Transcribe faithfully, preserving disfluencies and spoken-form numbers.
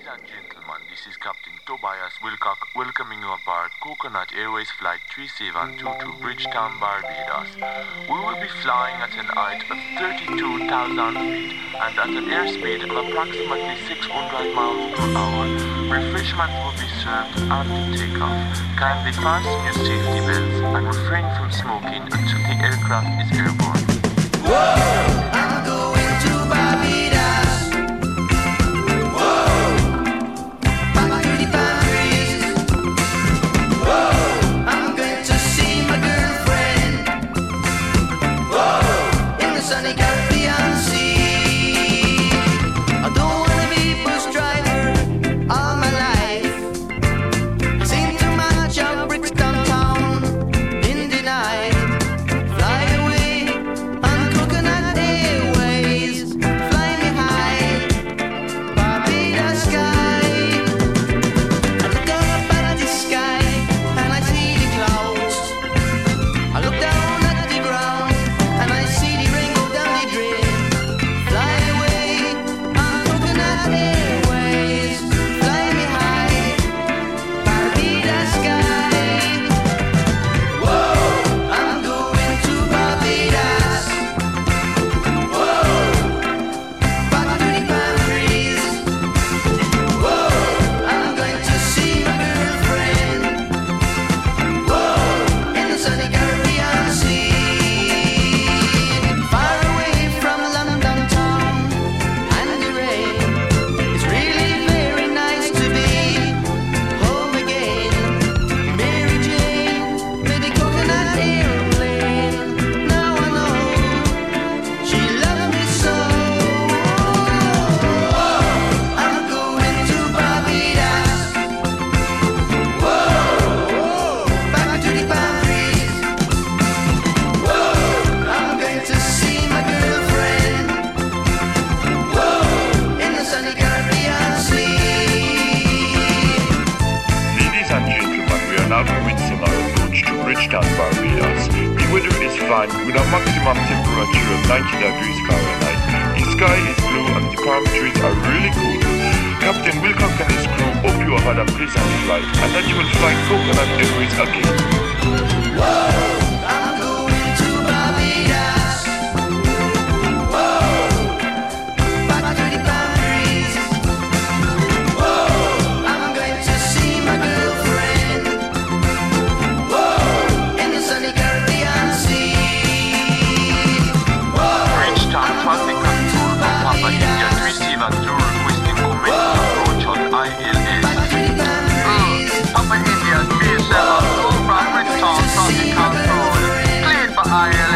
and gentlemen, this is Captain Tobias Wilcock welcoming you aboard Coconut Airways Flight three seven two to Bridgetown, Barbados. We will be flying at an height of thirty-two thousand feet and at an airspeed of approximately six hundred miles per hour. Refreshments will be served after takeoff. Kindly fasten your safety belts and refrain from smoking until the aircraft is airborne. Whoa! I'm going to Barbados. Whoa! Back to the palm trees. Whoa! I'm going to see my girlfriend. Whoa! In the sunny Caribbean Sea. I don't wanna be bus driver all my life. Seen too much of Brixton town in the night. Fly away on Coconut Airways. Fly me high, Barbados sky. I look up at the sky and I see the clouds. I look down at the ground and I see the rainbow down the drain. Fly away on Coconut Airways. Fly me high, Barbados sky. Whoa, I'm going to Barbados. Whoa, back to the palm trees. Whoa, I'm going to see my girlfriend. Whoa, in the sunny Caribbean Sea. Far away from London town and the rain. It's really very nice to be home again. Mary Jane with the coconut airplane. Now I know she loved me so. I'm going to Barbados. Whoa, back to the palm trees. Whoa, I'm going to see my girlfriend. Whoa, in the sunny Caribbean Sea. Ladies and gentlemen, we are now commencing our approach to Bridgetown, Barbados. The weather is fine with a maximum temperature of ninety degrees Fahrenheit. The sky is blue and the palm trees are really cool. Captain Wilcock and his crew hope you have had a pleasant flight and that you will fly Coconut Airways again. Whoa, I'm going to Barbados. Whoa, back to the palm trees. Whoa, I'm going to see my girlfriend. Whoa, in the sunny Caribbean Sea. Whoa, Bridgetown traffic control from Papa India three seven two requesting commencing approach on I L S. back to the palm trees. Papa India three seven two from Bridgetown traffic control. Cleared for I L S.